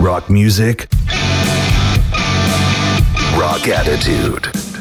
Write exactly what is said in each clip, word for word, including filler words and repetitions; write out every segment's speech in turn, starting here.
Rock music. Rock attitude.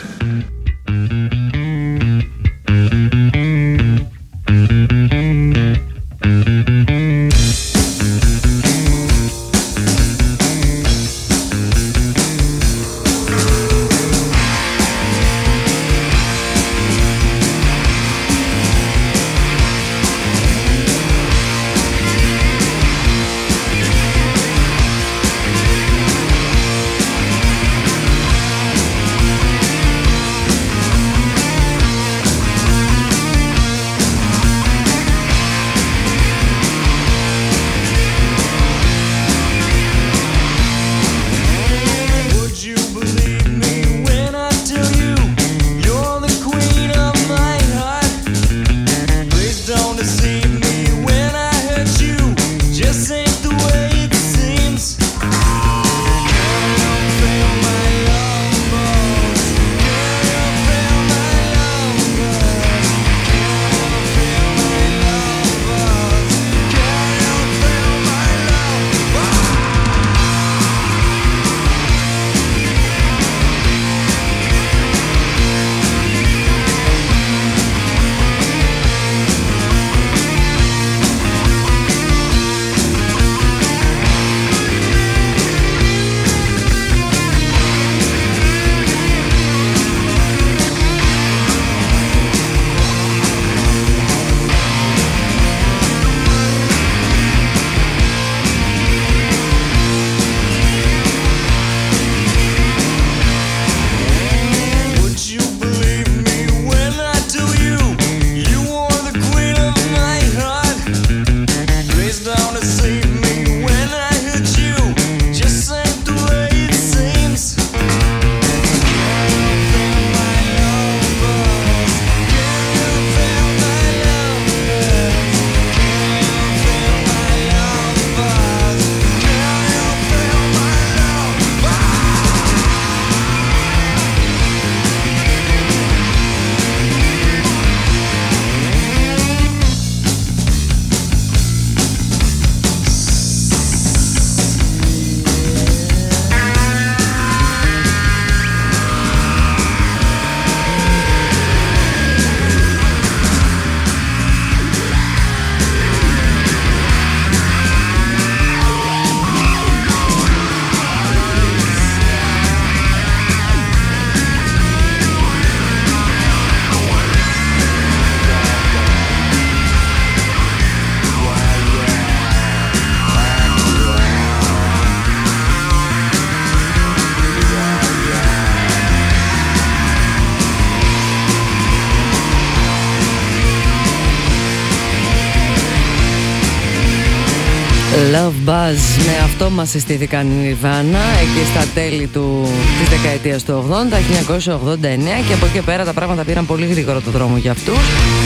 Love Buzz, με αυτό μας συστήθηκαν οι Nirvana εκεί στα τέλη του, της δεκαετίας του ογδόντα, χίλια εννιακόσια ογδόντα εννέα, και από εκεί πέρα τα πράγματα πήραν πολύ γρήγορα το δρόμο για αυτούς.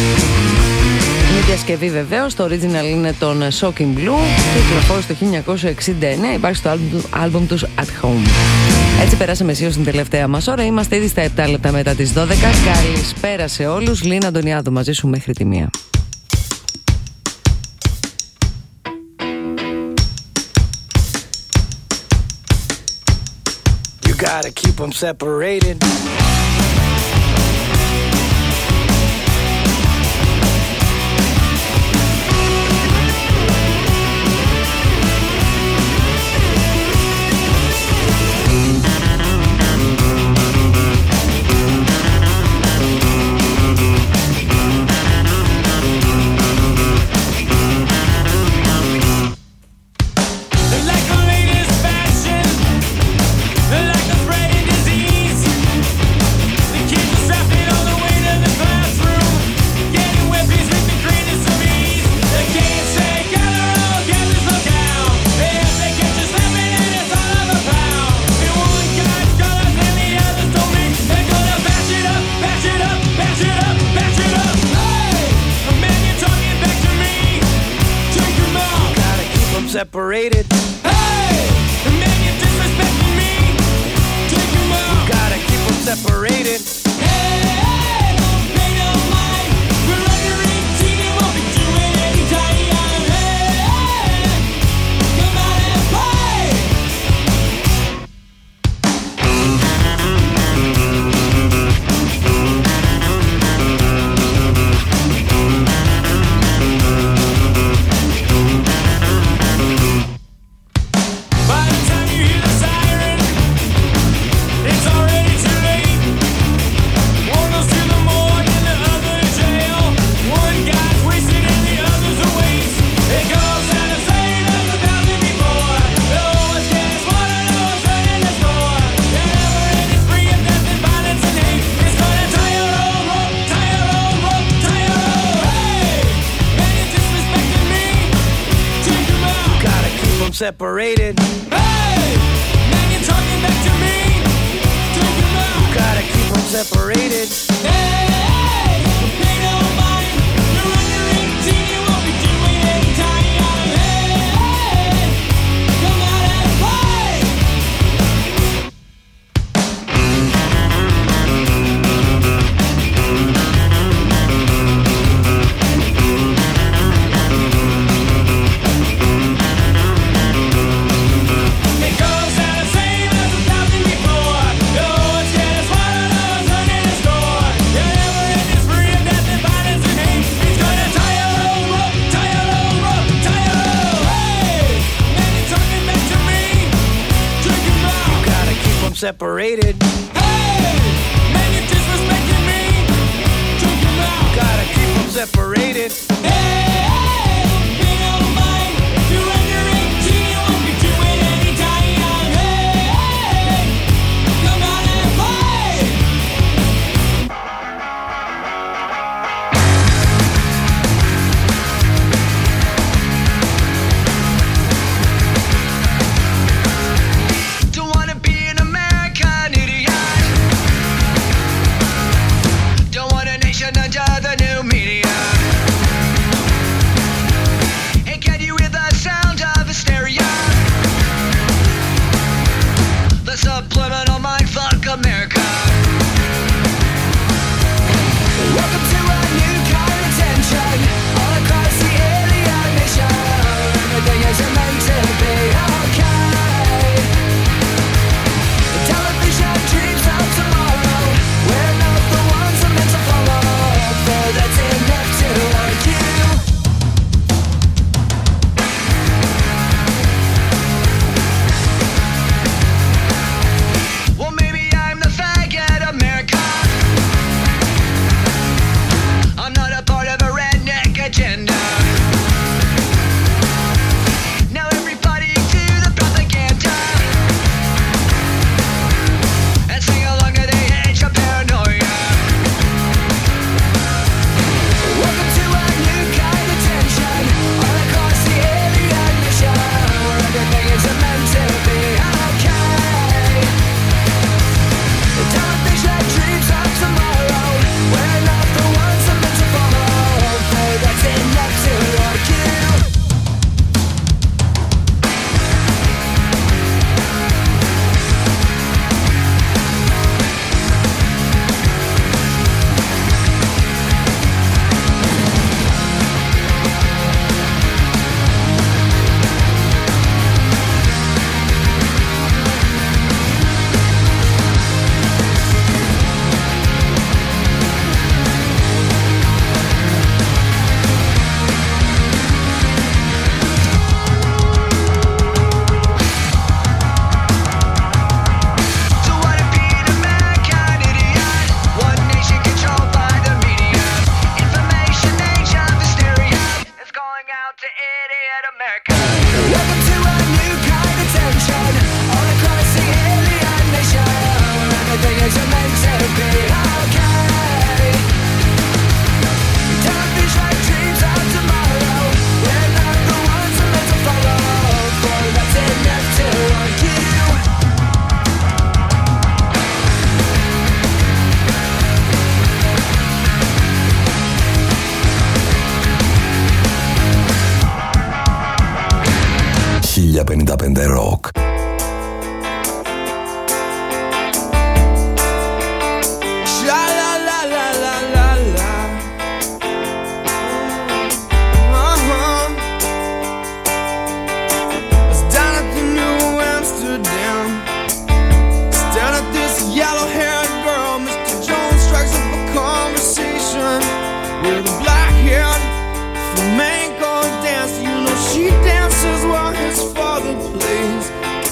Η διασκευή βεβαίως, το original είναι τον Shocking Blue και κυκλοφόρησε το χίλια εννιακόσια εξήντα εννέα, υπάρχει στο άλμπουμ τους At Home. Έτσι περάσαμε αισίως στην τελευταία μας ώρα, είμαστε ήδη στα επτά λεπτά μετά τις δώδεκα. Καλησπέρα σε όλους, Λίνα Αντωνιάδου μαζί σου μέχρι τη μία. Gotta keep them separated. Separated. Hey, the man you disrespecting me. Take him out. You gotta keep them separated. Hey, hey, don't pay no mind. We're under eighteen and won't be doing any time. Hey, hey, come out and play. them separated. Hey, now you're talking back to me. Take them out. You gotta keep them separated. Hey, hey, pay no mind. You're under eighteen, you won't be doing any time. Hey, hey, come out and play. It goes out the same as a thousand before. Oh, it's getting swallowed up, turning to score. You're never in this free of death and violence and hate. He's gonna tie your old rope, tie your old rope, tie your old. Hey, man, you're talking back to me. Drink him out. You gotta keep them separated. Hey, man, you're disrespecting me. Drink him out. You gotta keep them separated. Hey, hey, pay no mind. You're under eighteen, you won't be doing any time. Hey, hey, come out and play. Don't wanna be an American idiot. Don't want a nation under the new media. Hey, can you hear the sound of hysteria? The subliminal mindfuck America. Welcome to a new kind of tension all across the alien nation. Everything isn't meant to be okay. The television dreams of tomorrow. We're not the ones I'm meant to follow. For that's enough to argue. Well, maybe I'm the faggot America. I'm not a part of a redneck agenda. Now everybody to the propaganda and sing along to the age of paranoia. Welcome to a new kind of tension all across the alien nation, where everything is meant to be okay. The television dreams of tomorrow. We're not the ones I'm meant to follow. For that's enough to argue. So what if being American idiot? One nation controlled by the media. Information age of hysteria is calling out to idiot America. Welcome to a new kind of tension all across the alien nation, where everything is meant to be okay. Television dreams of tomorrow. We're not the ones I'm meant to follow. For that's enough to argue. χίλια πενήντα πέντε Rock. Sha la la la la la la. Uh-huh. I was down at the New Amsterdam, staring at this yellow-haired girl. Mister Jones strikes up a conversation with a black-haired flamenco dancer. You know she dances while his father plays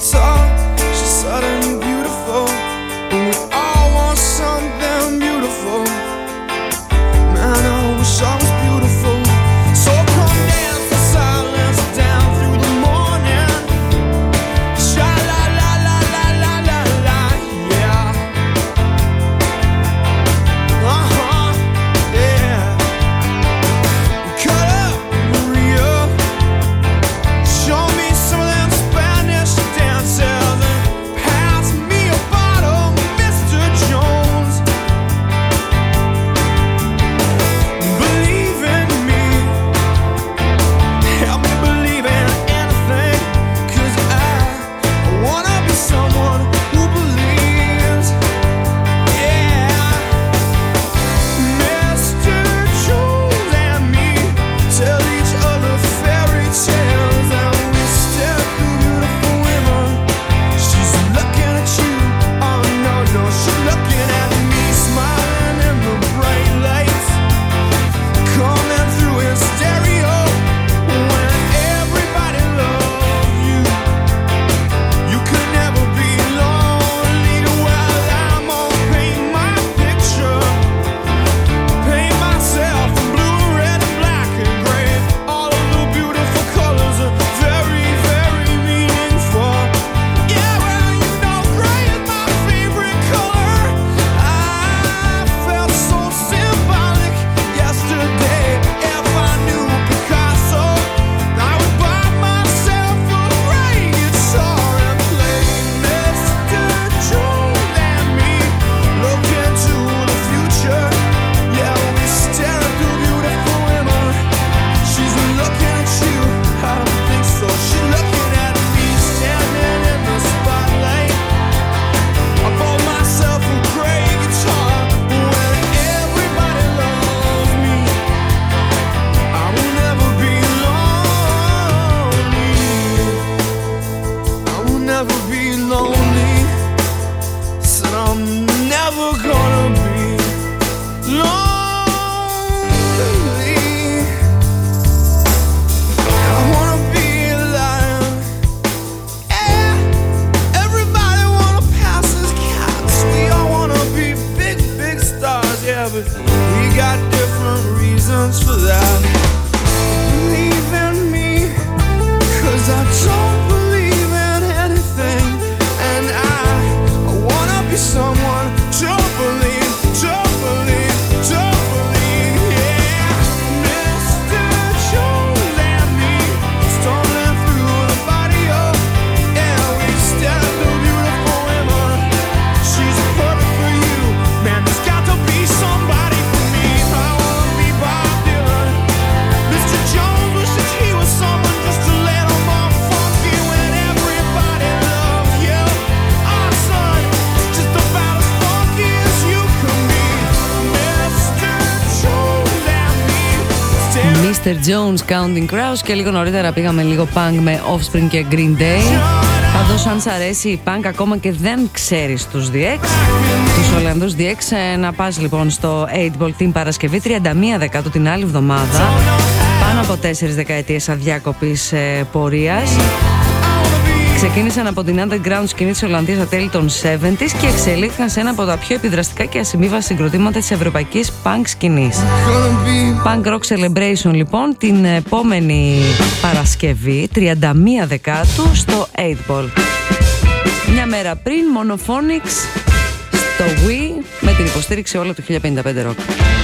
Mister Jones, Counting Crows. Και λίγο νωρίτερα πήγαμε λίγο punk με Offspring και Green Day. Πάντως αν σ' αρέσει η punk ακόμα και δεν ξέρεις τους ντι εξ, τους Ολλανδούς ντι εξ, να πας λοιπόν στο οκτώ Ball την Παρασκευή τριάντα μία Δεκάτου την άλλη εβδομάδα. Πάνω από τέσσερις δεκαετίες αδιάκοπης ε, πορείας. Ξεκίνησαν από την underground σκηνή της Ολλανδίας στα τέλη των εβδομήντα και εξελίχθηκαν σε ένα από τα πιο επιδραστικά και ασημίβα συγκροτήματα της ευρωπαϊκής punk σκηνής. Punk Rock Celebration λοιπόν την επόμενη Παρασκευή τριάντα μία Δεκάτου στο οκτώ Ball. Μια μέρα πριν Monophonics στο Wii με την υποστήριξη όλο του χίλια πενήντα πέντε Rock.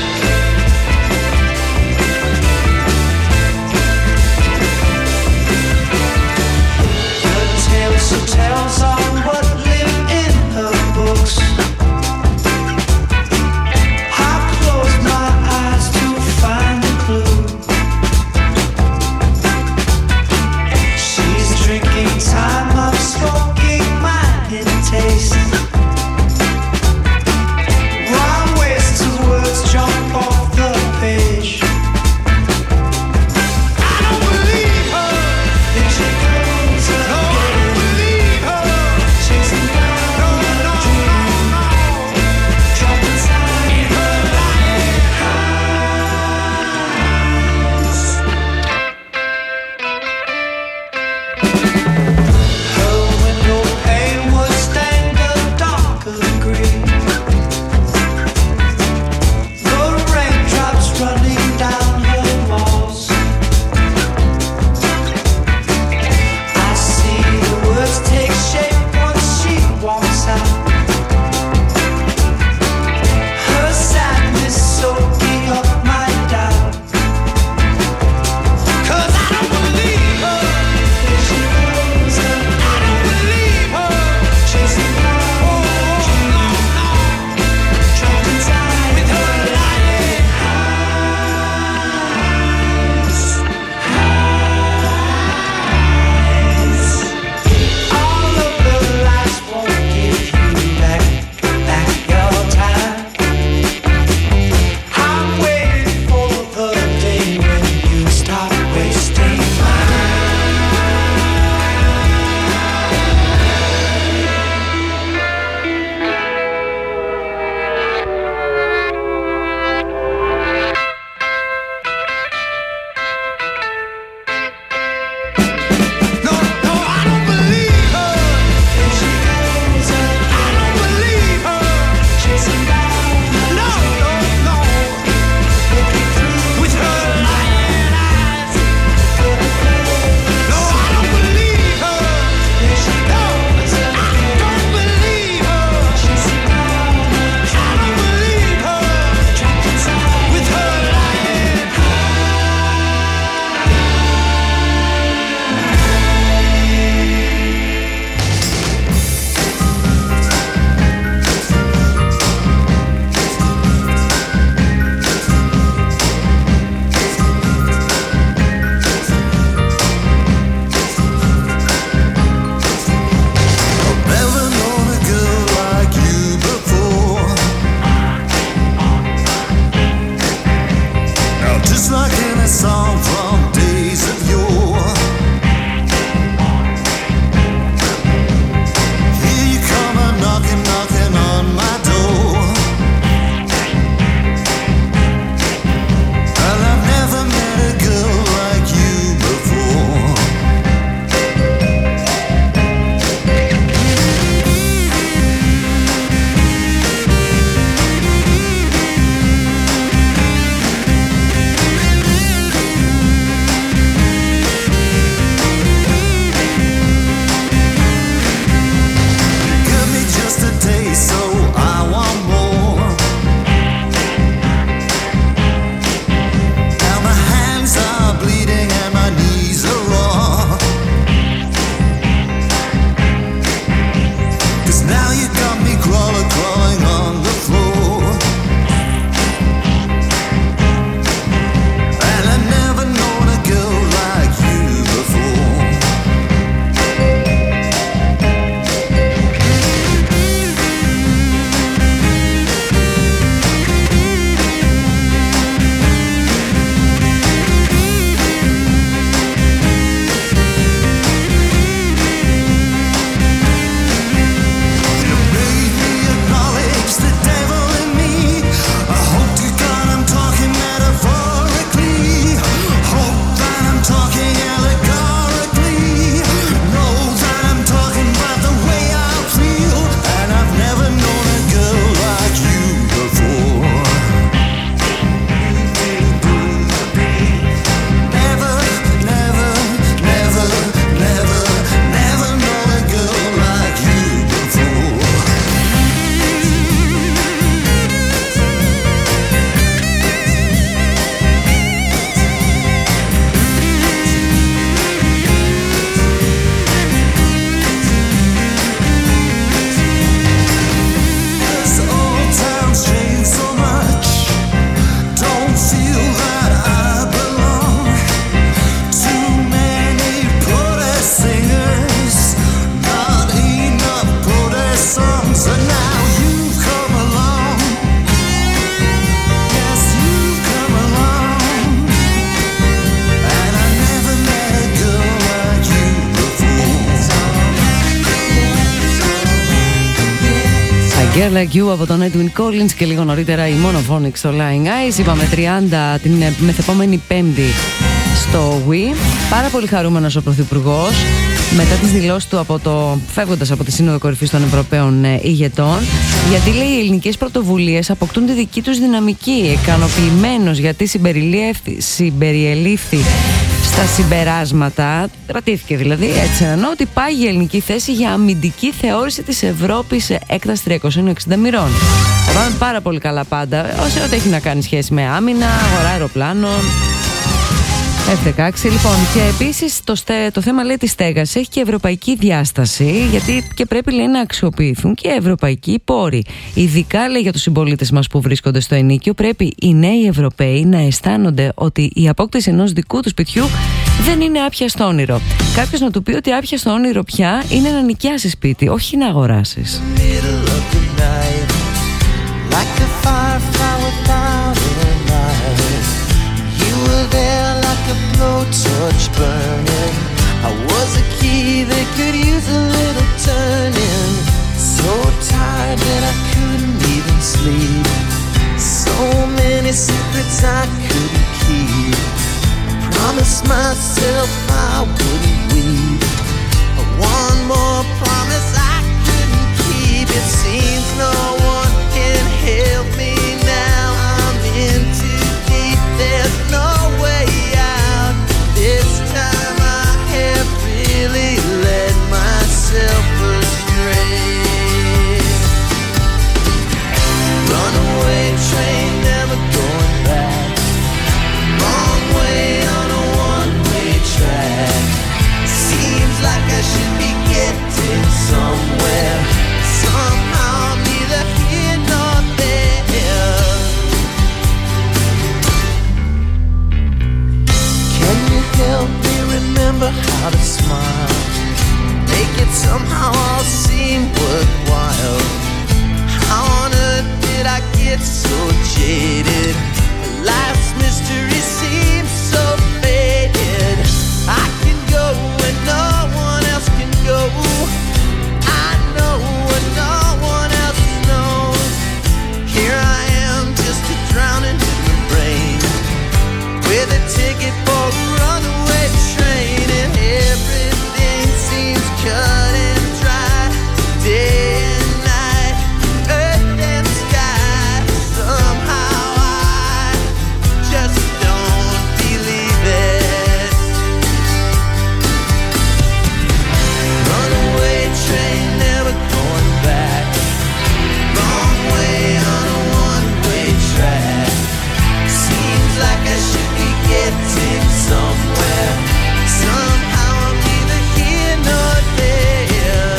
Tales on what live in her books. I close my eyes to find a clue. She's drinking time, I'm smoking mine in taste. Wrong ways to words jump off the page. I don't believe her. Then she goes again. She Girl Like You από τον Edwin Collins και λίγο νωρίτερα η Monophonic στο Lying Eyes. Είπαμε τριάντα την μεθεπόμενη Πέμπτη στο Wii. Πάρα πολύ χαρούμενος ο Πρωθυπουργός μετά τις δηλώσεις του από το, φεύγοντας από τη Σύνοδο Κορυφής των Ευρωπαίων ηγετών, γιατί λέει οι ελληνικές πρωτοβουλίες αποκτούν τη δική τους δυναμική. Ικανοποιημένος γιατί συμπεριελήφθη στα συμπεράσματα, κρατήθηκε δηλαδή έτσι, ενώ ότι πάγει η ελληνική θέση για αμυντική θεώρηση της Ευρώπης σε έκταση τριακοσίων εξήντα μοιρών. Θα πάμε πάρα πολύ καλά πάντα, όσο ό,τι έχει να κάνει σχέση με άμυνα, αγορά αεροπλάνων, εφ δεκαέξι. Λοιπόν, και επίσης το, στε, το θέμα λέει της στέγασης έχει και ευρωπαϊκή διάσταση, γιατί και πρέπει λέει να αξιοποιηθούν και ευρωπαϊκοί πόροι. Ειδικά λέει για τους συμπολίτες μας που βρίσκονται στο ενίκιο, πρέπει οι νέοι Ευρωπαίοι να αισθάνονται ότι η απόκτηση ενός δικού του σπιτιού δεν είναι άπιαστο όνειρο. Κάποιος να του πει ότι άπιαστο όνειρο πια είναι να νοικιάσεις σπίτι, όχι να αγοράσεις. A blowtorch burning. I was a key that could use a little turning. So tired that I couldn't even sleep. So many secrets I couldn't keep. I promised myself I wouldn't weep. But one more promise I couldn't keep. It seems no one can help me now. I'm in too deep. There's no way. This time I have really led myself astray. Runaway train, never going back. Wrong way on a one-way track. Seems like I should be getting somewhere. Somehow I'm neither here nor there. Can you help me remember how to smile? Make it somehow all seem worthwhile. How on earth did I get so jaded? Life's mystery seems so faded. I can go when no one else can go. I know what no one else knows. Here I am just a drowning in the rain, with a ticket for a runaway train, and everything seems cut and dry. Day and night, earth and sky. Somehow I just don't believe it. Runaway train, never going back. Wrong way on a one-way track. Seems like I should be getting somewhere. Somehow I'm neither here nor there.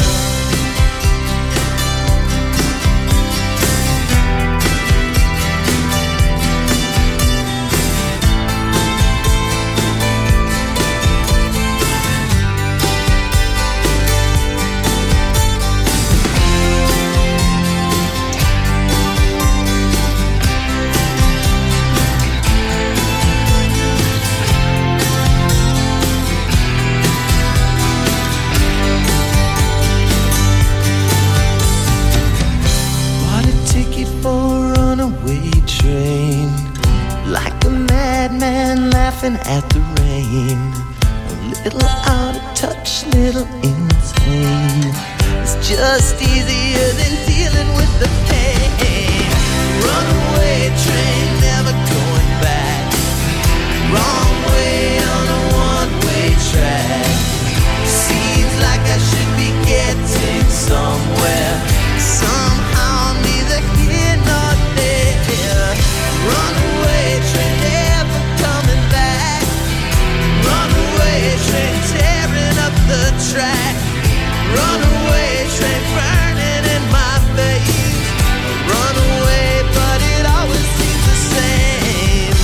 Bought a ticket for a runaway train, like a madman laughing at the rain. A little out of touch, little insane. It's just easier than dealing with the pain. Runaway train, never going back. Wrong way on a one-way track. Seems like I should be getting somewhere. Somehow I'm neither here nor there. Runaway train, never coming back. Runaway train, tearing up the track. Runaway train, burning in my veins. Runaway, but it always seems the same.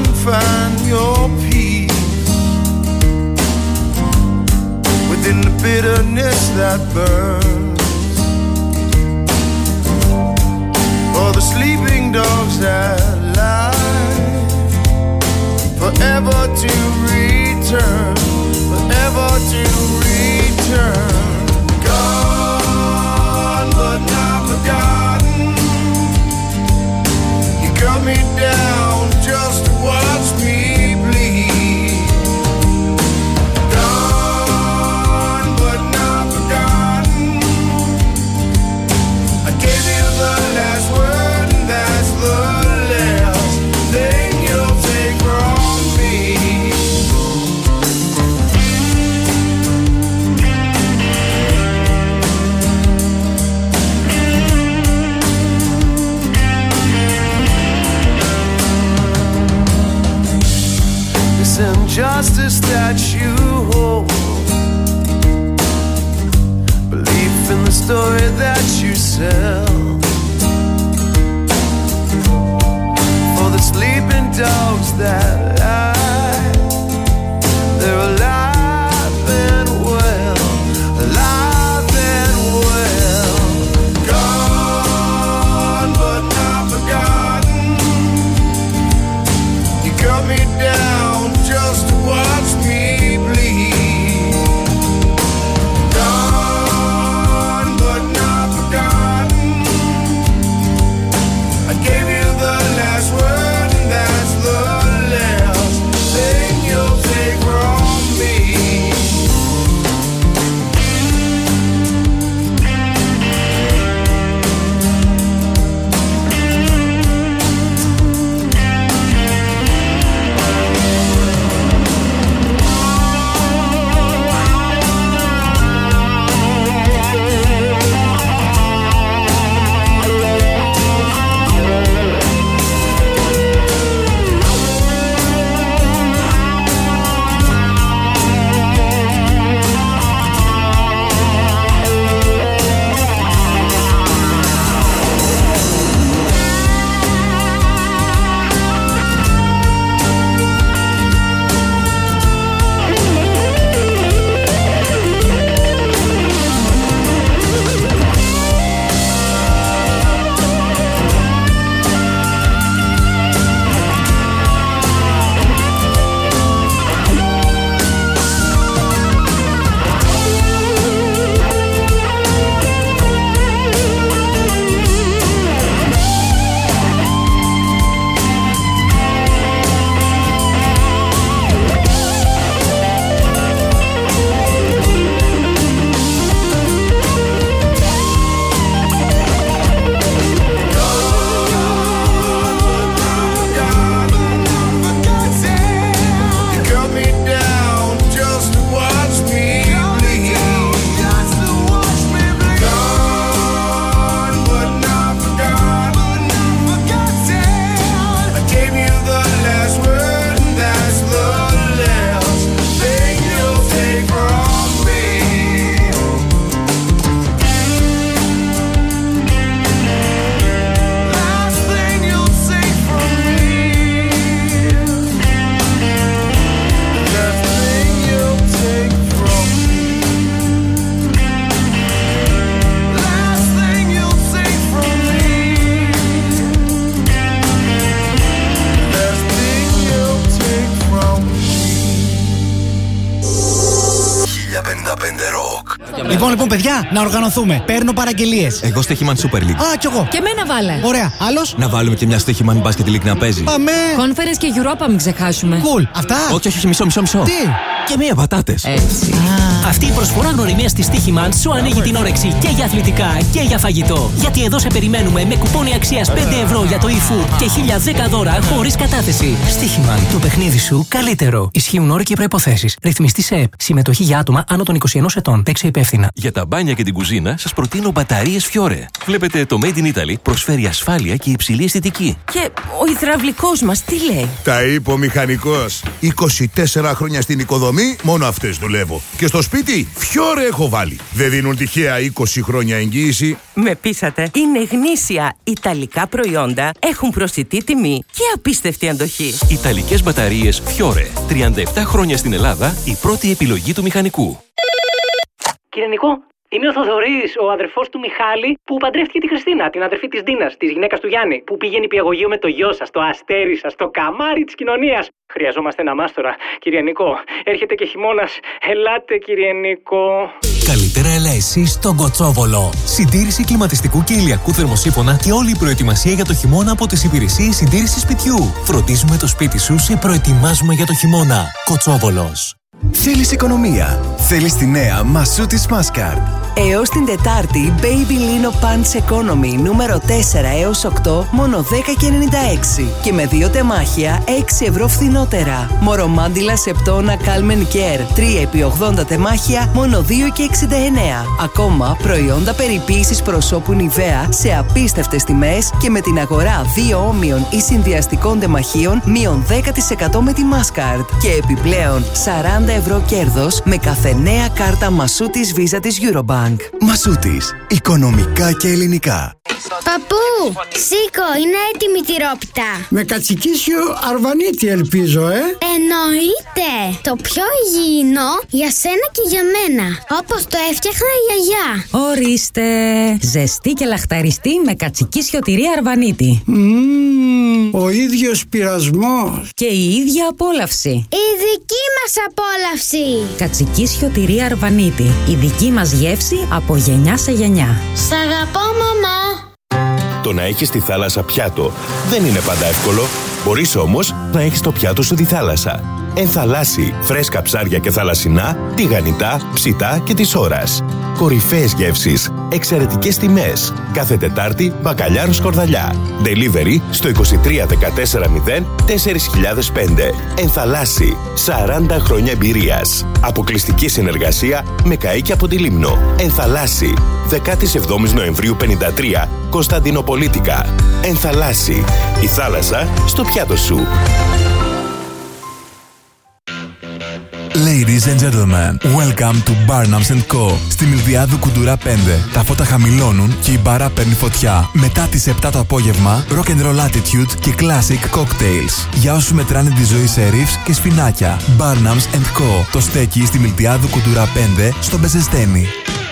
find your peace within the bitterness that burns. For the sleeping dogs that lie, forever to return, forever to return. Gone but not forgotten. You cut me down just to watch me bleed. Gone but not forgotten. I gave you the last word, and that's the last thing you'll take from me. This injustice that you hold, belief in the story that you sell, for the sleeping dogs that lie, they're alive and well, alive and well. Gone but not forgotten. You cut me down just to watch me bleed. Gone but not forgotten. I gave you the last word, and that's the last thing you'll take from me. Λοιπόν, λοιπόν, παιδιά, να οργανωθούμε. Παίρνω παραγγελίες. Εγώ Στοίχημαν Super League. Α, κι εγώ. Και εμένα βάλε. Ωραία, άλλος. Να βάλουμε και μια Στοίχημαν Basket League να παίζει. Πάμε. Conference και Europa, μην ξεχάσουμε. Cool. Αυτά. Όχι, όχι, μισό, μισό, μισό. Τι. Και μία πατάτες. Έτσι. Αυτή η προσφορά γνωριμίας της Στοίχημαν σου ανοίγει την όρεξη και για αθλητικά και για φαγητό. Γιατί εδώ σε περιμένουμε με κουπόνι αξίας πέντε ευρώ για το e-food και χίλια δέκα δώρα χωρίς κατάθεση. Στοίχημαν, το παιχνίδι σου καλύτερο. Ισχύουν όροι και προϋποθέσεις. Ρυθμιστή σε ΕΠ. Συμμετοχή για άτομα άνω των είκοσι ενός ετών. Παίξε υπεύθυνα. Για τα μπάνια και την κουζίνα σας προτείνω μπαταρίες Fiore. Βλέπετε, το Made in Italy προσφέρει ασφάλεια και υψηλή αισθητική. Και ο υδραυλικός μας τι λέει? Τα είπε ο μηχανικός. είκοσι τέσσερα χρόνια στην οικοδομή. εκδρομή, μόνο αυτές δουλεύω. Και στο σπίτι, φιόρε έχω βάλει. Δεν δίνουν τυχαία είκοσι χρόνια εγγύηση. Με πείσατε. Είναι γνήσια ιταλικά προϊόντα, έχουν προσιτή τιμή και απίστευτη αντοχή. Ιταλικές μπαταρίες Fiore. τριάντα επτά χρόνια στην Ελλάδα, η πρώτη επιλογή του μηχανικού. Κύριε Νικό, είμαι ο Θοδωρής, ο αδερφός του Μιχάλη, που παντρεύτηκε τη Χριστίνα, την αδερφή της Δίνας, της γυναίκας του Γιάννη, που πήγαινε υπηαγωγείο με το γιο σας, το αστέρι σας, το καμάρι της κοινωνίας. Χρειαζόμαστε ένα μάστορα, κύριε Νικό. Έρχεται και χειμώνας. Ελάτε, κύριε Νικό. Καλύτερα έλα εσύ στον Κοτσόβολο. Συντήρηση κλιματιστικού και ηλιακού θερμοσύφωνα και όλη η προετοιμασία για το χειμώνα από τις υπηρεσίες συντήρησης σπιτιού. Φροντίζουμε το σπίτι σου, σε προετοιμάζουμε για το χειμώνα. Κοτσόβολος. Θέλεις οικονομία. Θέλεις τη νέα Μασούτης Maskard. Έως την Τετάρτη, Baby Lino Pants Economy νούμερο τέσσερα έως οκτώ, μόνο δέκα και ενενήντα έξι. Και με δύο τεμάχια, έξι ευρώ φθηνότερα. Μορομάντιλα Σεπτόνα Calmen Care, τρία επί ογδόντα τεμάχια, μόνο δύο και εξήντα εννέα. Ακόμα, προϊόντα περιποίησης προσώπου Νιβαία σε απίστευτες τιμές και με την αγορά δύο όμοιων ή συνδυαστικών τεμαχίων, μείον δέκα τοις εκατό με τη Maskard. Και επιπλέον, σαράντα ευρώ κέρδος με κάθε νέα κάρτα Μασούτης Visa της Eurobank. Μασούτης. Οικονομικά και ελληνικά. Παππού, σήκω, είναι έτοιμη η τυρόπιτα. Με κατσικίσιο αρβανίτη ελπίζω, ε. Εννοείται. Το πιο υγιεινό για σένα και για μένα. Όπως το έφτιαχνα η γιαγιά. Ορίστε. Ζεστή και λαχταριστή με κατσικίσιο τυρί αρβανίτη. Mm, ο ίδιος πειρασμός. Και η ίδια απόλαυση. Η δική μας απόλαυση. Κατσικίσιο τυρί αρβανίτη. Η δική μας γεύση από γενιά σε γενιά. Σ' αγαπώ, μαμά. Το να έχεις τη θάλασσα πιάτο δεν είναι πάντα εύκολο. Μπορείς όμως να έχεις το πιάτο σου τη θάλασσα. Ενθαλάσσι, φρέσκα ψάρια και θαλασσινά, τηγανιτά, ψητά και της ώρας. Κορυφαίες γεύσεις, εξαιρετικές τιμές. Κάθε Τετάρτη, μπακαλιάρο σκορδαλιά. Delivery στο είκοσι τρία δεκατέσσερα μηδέν τέσσερα χιλιάδες πέντε. Ενθαλάσσι, σαράντα χρόνια εμπειρίας. Αποκλειστική συνεργασία με καΐκια από τη Λίμνο. Ενθαλάσσι, δεκαεπτά Νοεμβρίου πενήντα τρία, Κωνσταντινοπολίτικα. Ενθαλάσσι, η θάλασσα στο πιάτο σου. Ladies and gentlemen, welcome to Barnums and Co. Στη Μιλδιάδου Κουντουρά πέντε. Τα φώτα χαμηλώνουν και η μπάρα παίρνει φωτιά. Μετά τις επτά το απόγευμα, rock and roll attitude και classic cocktails. Για όσους μετράνε τη ζωή σε ρίφς και σφινάκια. Barnums and Co. Το στέκει στη Μιλδιάδου Κουντουρά πέντε, στο Μπεζεστένι.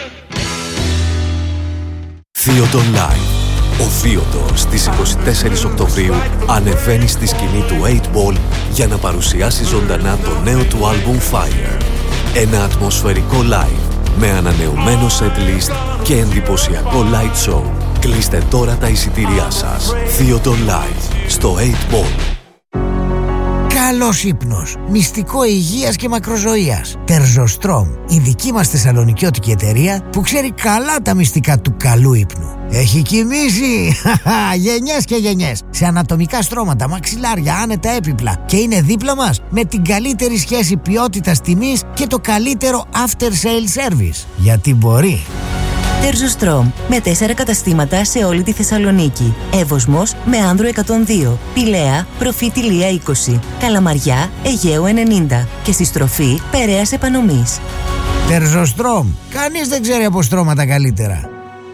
Θείοντον Live. Ο Θείοντος στις είκοσι τέσσερις Οκτωβρίου ανεβαίνει στη σκηνή του οκτώ Ball για να παρουσιάσει ζωντανά το νέο του άλμπουμ Fire. Ένα ατμοσφαιρικό live με ανανεωμένο setlist και εντυπωσιακό light show. Κλείστε τώρα τα εισιτήριά σας. Θείοντον Live στο οκτώ Ball. Καλός ύπνος, μυστικό υγείας και μακροζωίας. Τερζοστρόμ, η δική μας θεσσαλονικιώτικη εταιρεία που ξέρει καλά τα μυστικά του καλού ύπνου. Έχει κοιμήσει γενιές και γενιές σε ανατομικά στρώματα, μαξιλάρια, άνετα έπιπλα και είναι δίπλα μας με την καλύτερη σχέση ποιότητας τιμής και το καλύτερο after sale service. Γιατί μπορεί. Τερζοστρόμ, με τέσσερα καταστήματα σε όλη τη Θεσσαλονίκη. Εύωσμος με Άνδρο εκατόν δύο, Πηλαία, Προφήτη Λία είκοσι, Καλαμαριά, Αιγαίου ενενήντα και στη στροφή Περαίας Επανομής. Τερζοστρόμ, κανείς δεν ξέρει από στρώματα καλύτερα.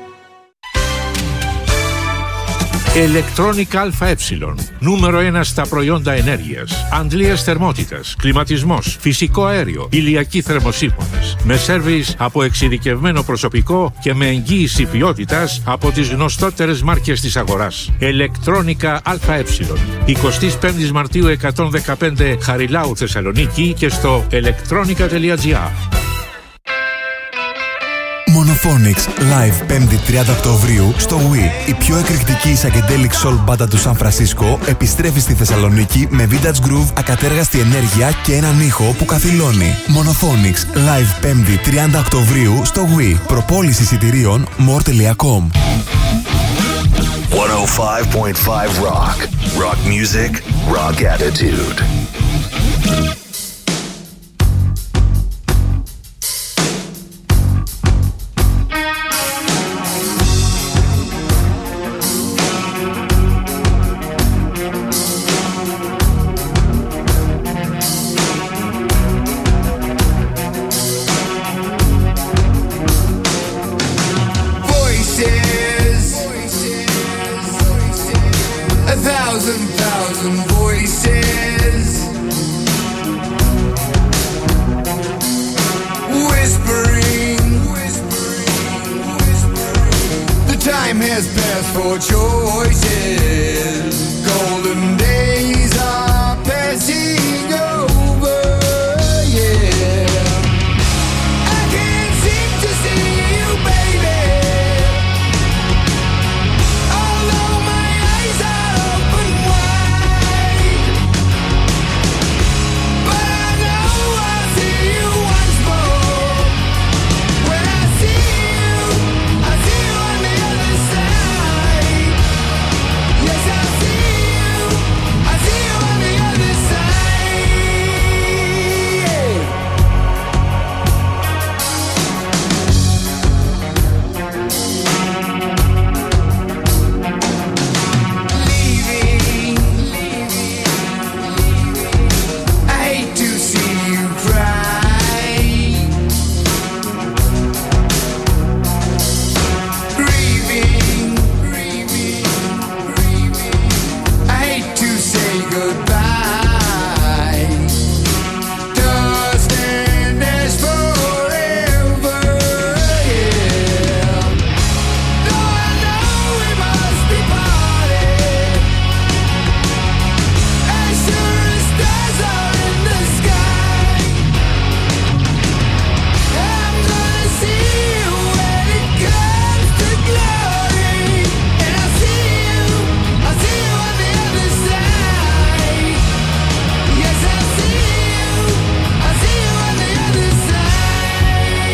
Electronic ΑΕ. Νούμερο ένα στα προϊόντα ενέργειας. Αντλίας θερμότητας, κλιματισμός, φυσικό αέριο, ηλιακοί θερμοσύφωνες. Με σέρβις από εξειδικευμένο προσωπικό και με εγγύηση ποιότητας από τις γνωστότερες μάρκες της αγοράς. Electronica ΑΕ. εικοστή πέμπτη Μαρτίου εκατόν δεκαπέντε Χαριλάου Θεσσαλονίκη και στο electronica τελεία gr. Monophonics Live πέμπτη τριάντα Οκτωβρίου στο Wii. Η πιο εκρηκτική psychedelic soul μπάντα του Σαν Φρανσίσκο επιστρέφει στη Θεσσαλονίκη με vintage groove, ακατέργαστη ενέργεια και έναν ήχο που καθυλώνει. Monophonics Live πέμπτη τριάντα Οκτωβρίου στο Wii. Προπόληση εισιτηρίων more τελεία com. εκατόν πέντε κόμμα πέντε Rock. Rock music, rock attitude. for choices. Golden days are passing over, yeah. I can't seem to see you, baby. Although my eyes are open wide, but I know I'll see you once more. When I see you, I see you on the other side. Yes, I see you, I see you on the other side. Leaving, I hate to see you cry. Grieving, grieving, grieving. I hate to say goodbye. Dust and ash forever, yeah. Though I know we must be parted, as sure as stars are in the sky, I'm gonna see you when it comes to glory. And I'll see you, I'll see you on the other side. Yes, I'll see you, I'll see you on the other side.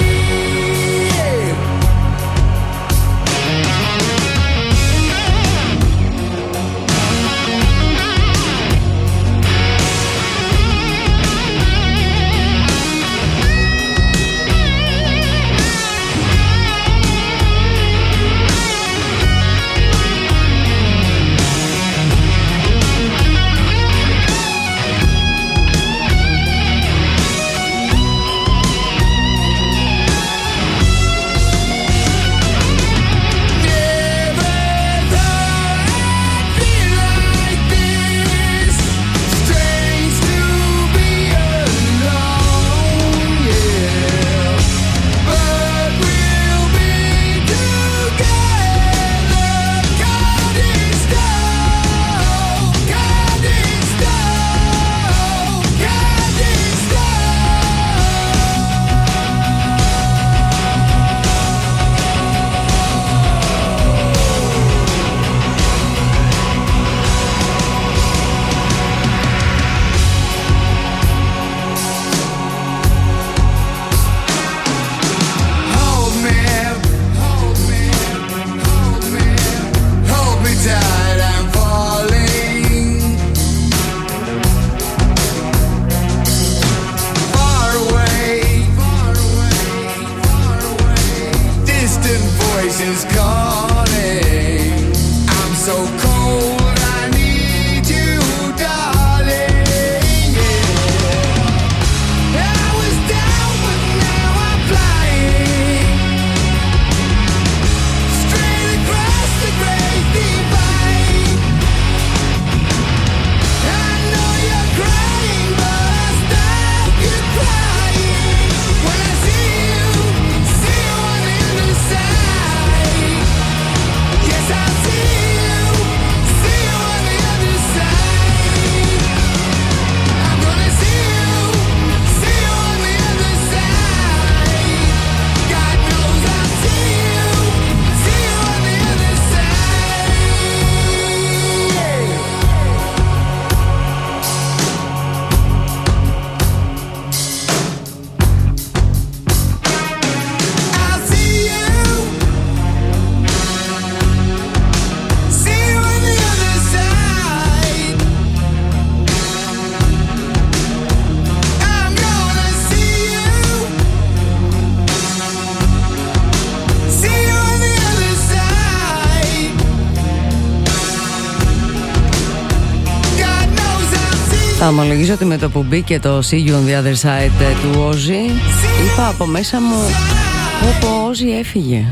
Strange to be alone, yeah. But we'll be together. God is love, God is love, God is Hold me, hold me, hold me, hold me tight, I'm falling. Far away, far away, far away. Distant voices calling. I'm so cold, I need you, darling. Yeah. I was down, but now I'm flying straight across the great divide. I know you're crying, but I'll stop you crying when I see you, see you on the other side. Yes, I'll see you, see you on the other side. I'm gonna see you, see you on the other side. God knows I'll see you, see you on the other side. I'll see you, see you on the other side. I'm gonna see you, see you on the other side. God knows I'll see you. Θα ομολογήσω ότι με το που μπήκε το See You on the Other Side ε, του Ozzy, είπα από μέσα μου πω ο Ozzy έφυγε.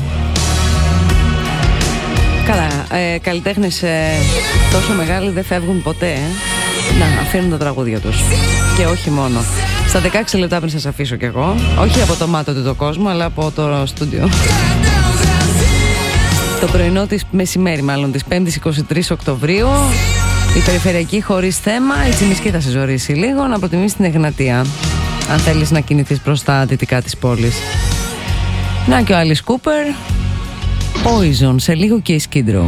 Καλά, ε, καλλιτέχνες ε, τόσο μεγάλοι δεν φεύγουν ποτέ, ε. Να, αφήνουν τα τραγούδια τους. Και όχι μόνο. Στα δεκαέξι λεπτά πριν σας αφήσω κι εγώ, όχι από το μάτο του το κόσμο, αλλά από το στούντιο. Το πρωινό της μεσημέρι μάλλον της πέμπτης εικοστή τρίτη Οκτωβρίου. Η περιφερειακή χωρίς θέμα. Η Τσιμισκή θα σε ζωρίσει λίγο. Να προτιμήσεις την Εγνατία, αν θέλεις να κινηθείς προς τα δυτικά της πόλης. Να και ο Alice Cooper, Poison, σε λίγο και η Skid Row.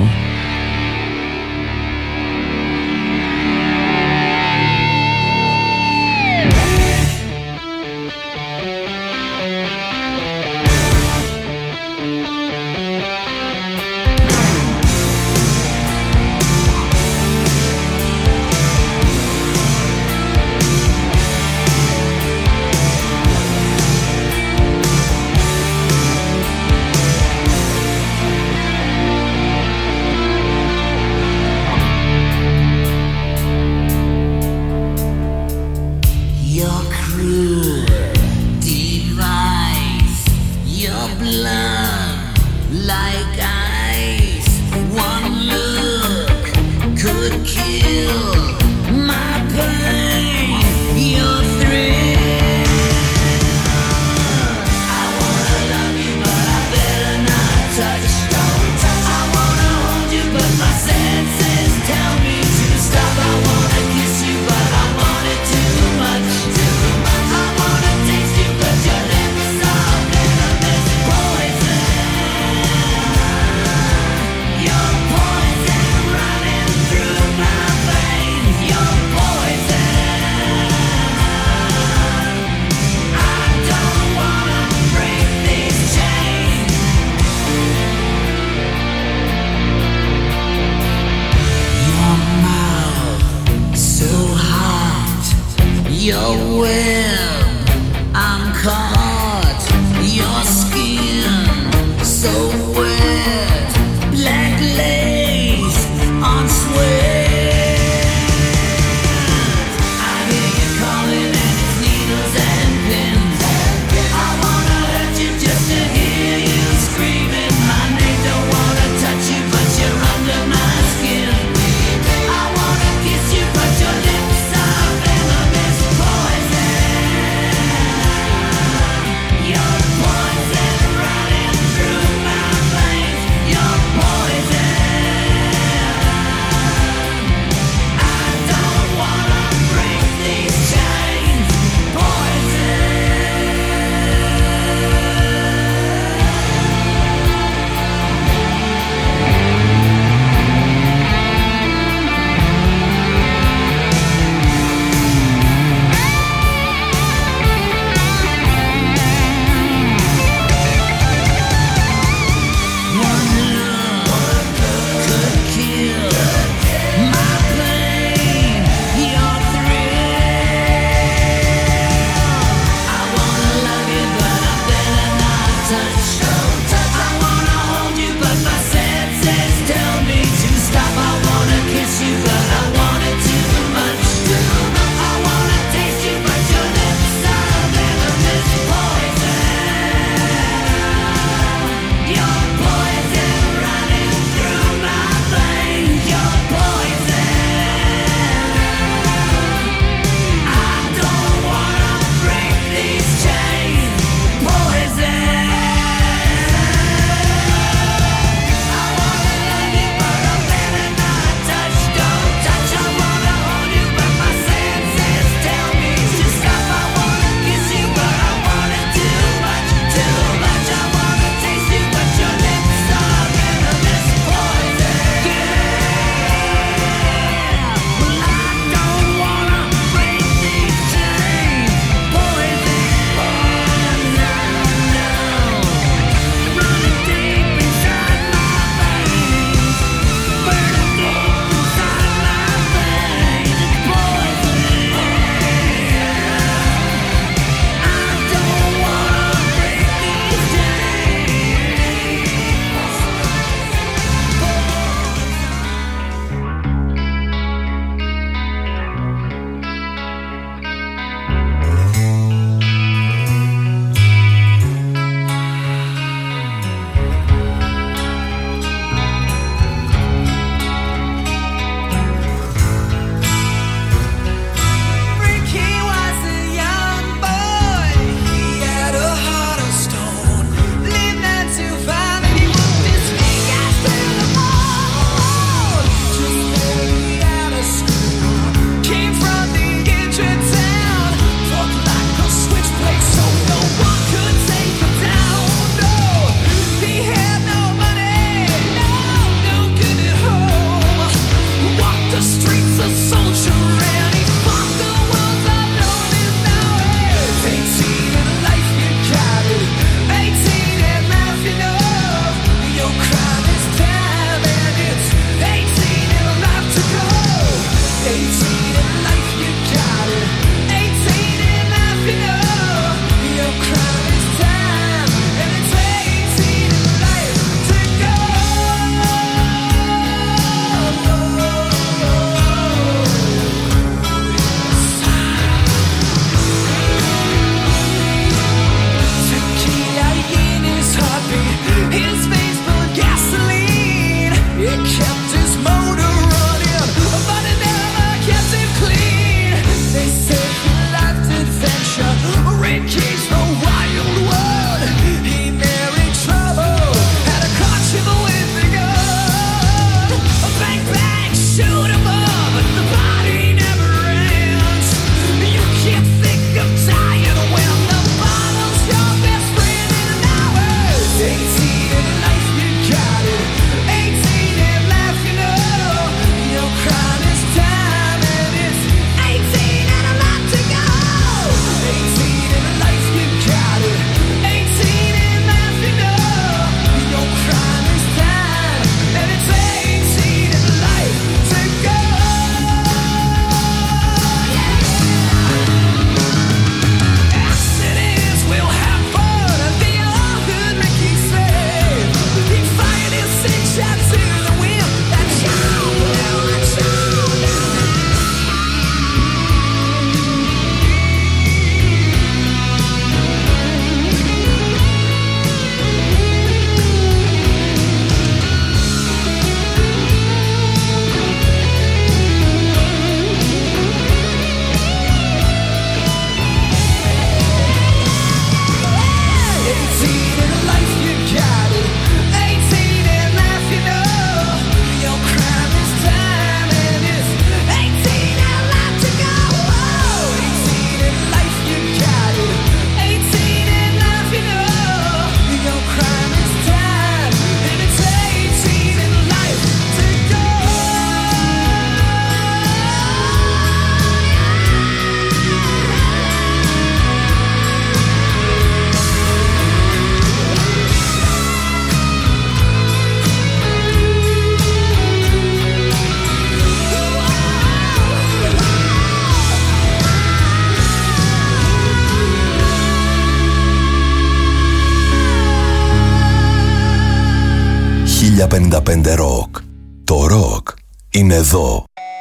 χίλια πενήντα πέντε Rock. Το rock είναι εδώ.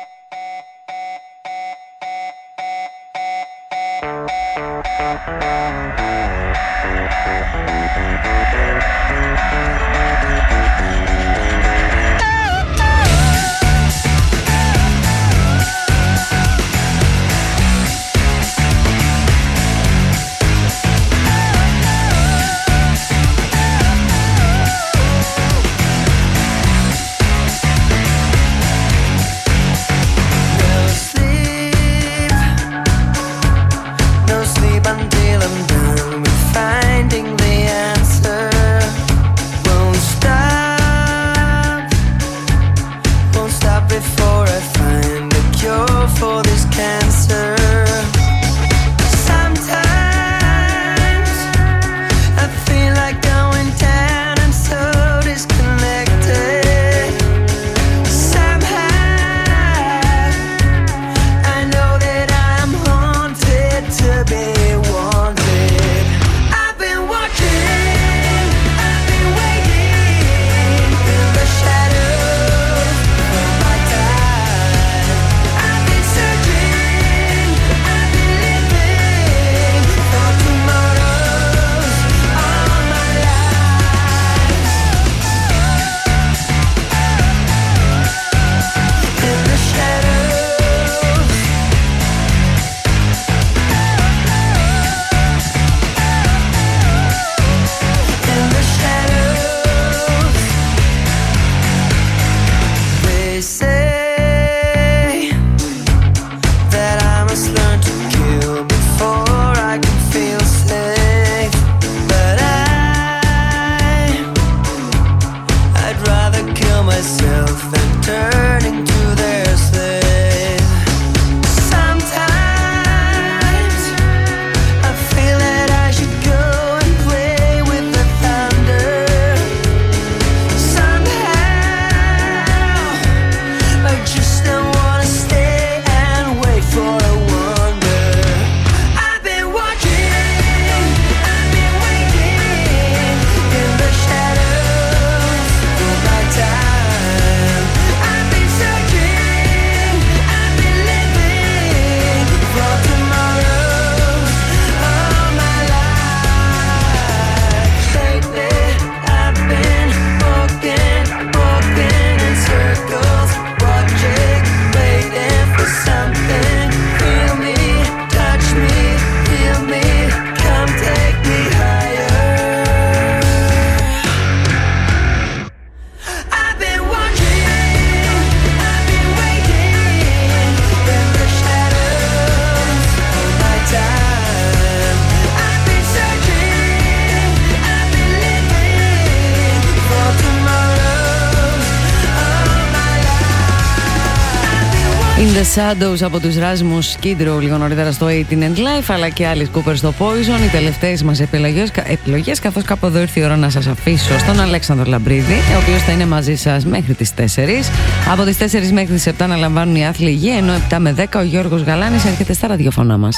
In the Shadows από τους Rasmus Skid Row λίγο νωρίτερα στο eighteen and Life, αλλά και Alice Cooper στο Poison. Οι τελευταίες μας επιλογές, επιλογές καθώς κάπου εδώ ήρθε η ώρα να σας αφήσω στον Αλέξανδρο Λαμπρίδη, ο οποίος θα είναι μαζί σας μέχρι τις τέσσερις. Από τις τέσσερις μέχρι τις επτά να λαμβάνουν οι άθλοι υγεία, ενώ επτά με δέκα ο Γιώργος Γαλάνης έρχεται στα ραδιοφωνά μας.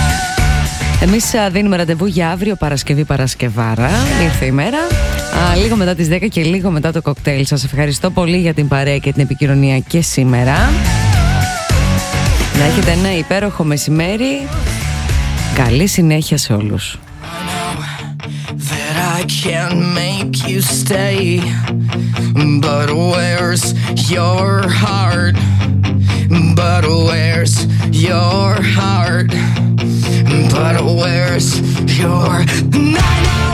Εμείς δίνουμε ραντεβού για αύριο Παρασκευή Παρασκευάρα. Ήρθε η μέρα. Α, λίγο μετά τις δέκα και λίγο μετά το κοκτέιλ. Σας ευχαριστώ πολύ για την παρέα και την επικοινωνία και σήμερα. Να έχετε ένα υπέροχο μεσημέρι. Καλή συνέχεια σε όλους. I can't make you stay, but where's your heart? But where's your heart? But where's your night?